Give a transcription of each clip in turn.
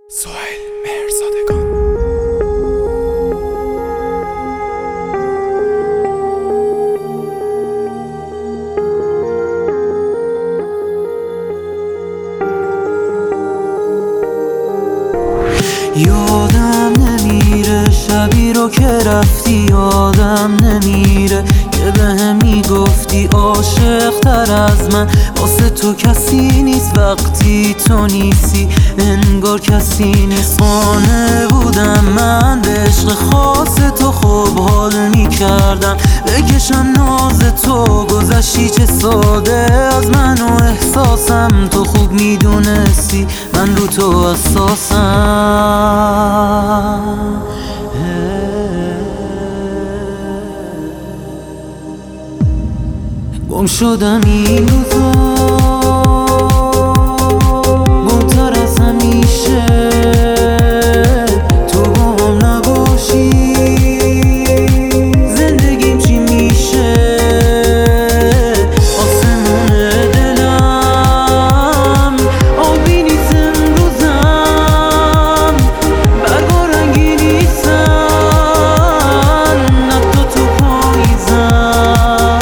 سهیل مهرزادگان. یادم نمیره شبی رو که رفتی، یادم نمیره که بهم میگفتی عاشق تر از من واسه تو کسی نیست وقتی تو نیستی، انگار کسی نیست. خانه بودم من به عشق خاص تو، خوب حال میکردم بکشم ناز تو. گذشتی چه ساده از من و احساسم، تو خوب میدونستی من رو تو حساسم. گم شدم این روزا، گمتر از همیشه. تو با هم نباشی زندگیم چی میشه؟ آسمون دلم آبی نیست امروزم، برگا رنگی نیستن حتی تو پاییزم.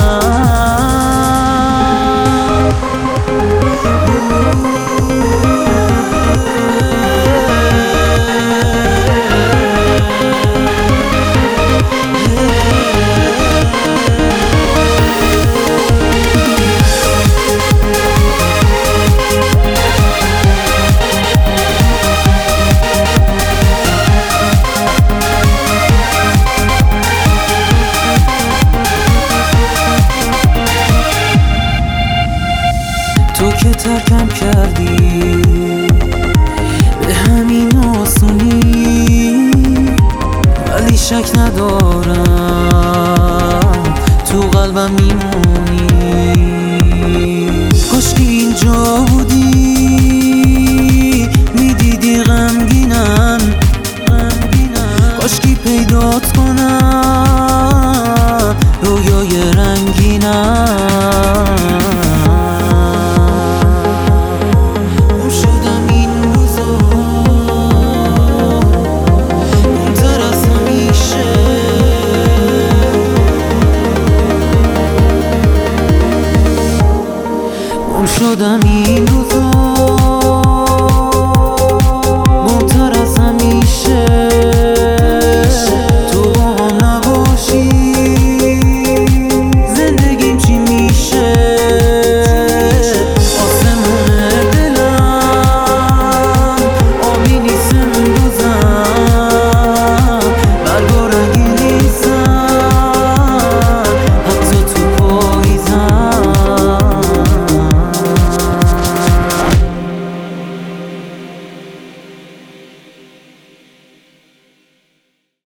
تو که ترکم کردی به همین آسونی، ولی شک ندارم تو قلبم میمونی. کاش که اینجا بودی